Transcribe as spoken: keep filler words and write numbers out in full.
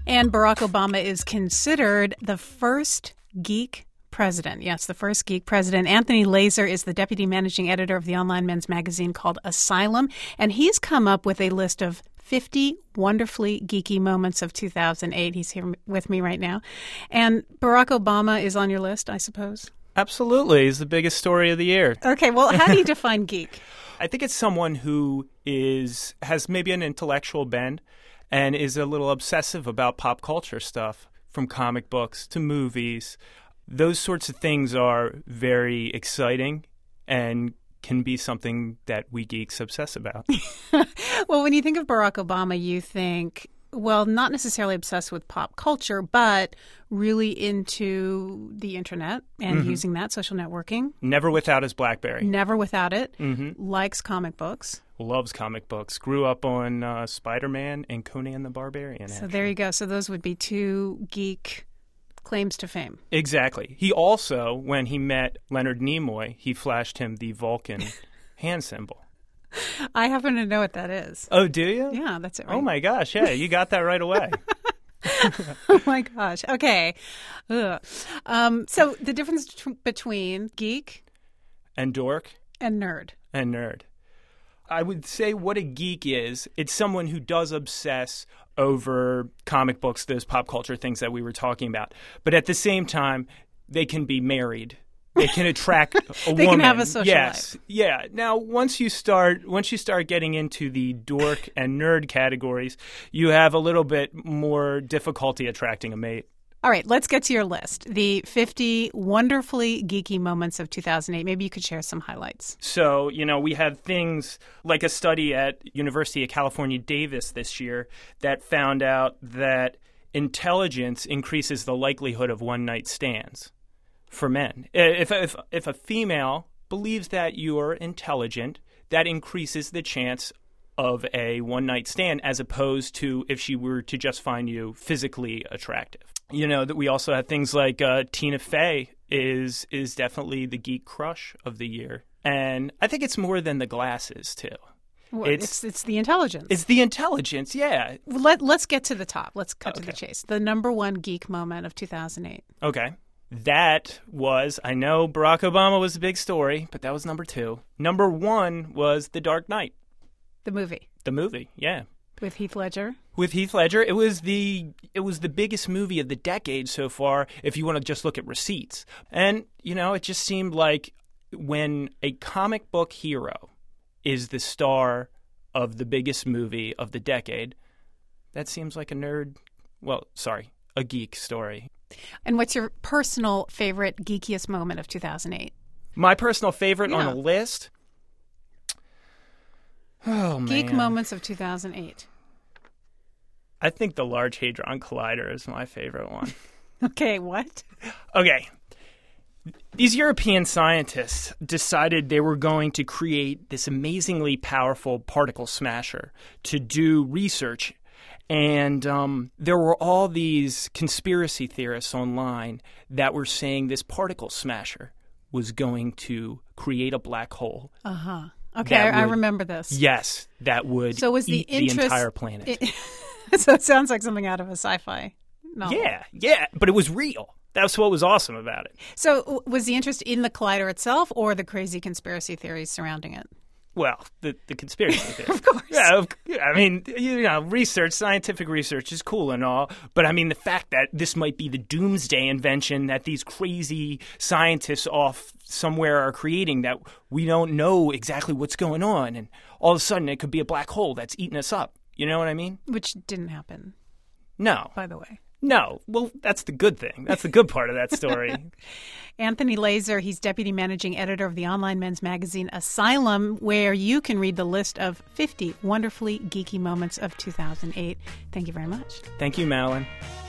And Barack Obama is considered the first geek president. Yes, the first geek president. Anthony Lazar is the deputy managing editor of the online men's magazine called Asylum, and he's come up with a list of fifty wonderfully geeky moments of two thousand eight. He's here with me right now. And Barack Obama is on your list, I suppose? Absolutely. He's the biggest story of the year. Okay, well, how do you define geek? I think it's someone who is has maybe an intellectual bend and is a little obsessive about pop culture stuff, from comic books to movies. Those sorts of things are very exciting and can be something that we geeks obsess about. Well, when you think of Barack Obama, you think, well, not necessarily obsessed with pop culture, but really into the internet and mm-hmm. using that, social networking. Never without his BlackBerry. Never without it. Mm-hmm. Likes comic books. Loves comic books. Grew up on uh, Spider-Man and Conan the Barbarian. So actually. There you go. So those would be two geek claims to fame. Exactly. He also, when he met Leonard Nimoy, he flashed him the Vulcan hand symbol. I happen to know what that is. Oh, do you? Yeah, that's it. Right? Oh, my gosh. Yeah, you got that right away. Oh, my gosh. Okay. Ugh. Um, so the difference t- between geek and dork and nerd. And nerd. I would say what a geek is, it's someone who does obsess over comic books, those pop culture things that we were talking about. But at the same time, they can be married. They can attract a they woman. They can have a social yes. life. Yeah. Now, once you start once you start getting into the dork and nerd categories, you have a little bit more difficulty attracting a mate. All right, let's get to your list. The fifty wonderfully geeky moments of two thousand eight. Maybe you could share some highlights. So, you know, we had things like a study at University of California, Davis this year that found out that intelligence increases the likelihood of one-night stands for men. If, if, if a female believes that you're intelligent, that increases the chance of a one-night stand as opposed to if she were to just find you physically attractive. You know, that we also have things like uh, Tina Fey is is definitely the geek crush of the year. And I think it's more than the glasses, too. Well, it's, it's it's the intelligence. It's the intelligence, yeah. Well, let, let's get to the top. Let's cut okay. to the chase. The number one geek moment of two thousand eight. Okay. That was, I know Barack Obama was a big story, but that was number two. Number one was The Dark Knight. The movie. The movie, yeah. With Heath Ledger? With Heath Ledger. It was the it was the biggest movie of the decade so far, if you want to just look at receipts. And, you know, it just seemed like when a comic book hero is the star of the biggest movie of the decade, that seems like a nerd, well, sorry, a geek story. And what's your personal favorite geekiest moment of two thousand eight? My personal favorite yeah. on the list? Oh, man. Geek moments of two thousand eight. I think the Large Hadron Collider is my favorite one. Okay, what? Okay. These European scientists decided they were going to create this amazingly powerful particle smasher to do research. And um, there were all these conspiracy theorists online that were saying this particle smasher was going to create a black hole. Uh-huh. Okay, I, would, I remember this. Yes, that would so was the eat interest, the entire planet. It, so it sounds like something out of a sci-fi novel. Yeah, yeah, but it was real. That's what was awesome about it. So was the interest in the collider itself or the crazy conspiracy theories surrounding it? Well, the, the conspiracy theory. Of course. Yeah, of, I mean, you know, research, scientific research is cool and all, but I mean, the fact that this might be the doomsday invention that these crazy scientists off somewhere are creating that we don't know exactly what's going on, and all of a sudden it could be a black hole that's eating us up. You know what I mean? Which didn't happen. No. By the way. No. Well, that's the good thing. That's the good part of that story. Anthony Lazar, he's deputy managing editor of the online men's magazine Asylum, where you can read the list of fifty wonderfully geeky moments of two thousand eight. Thank you very much. Thank you, Madeline.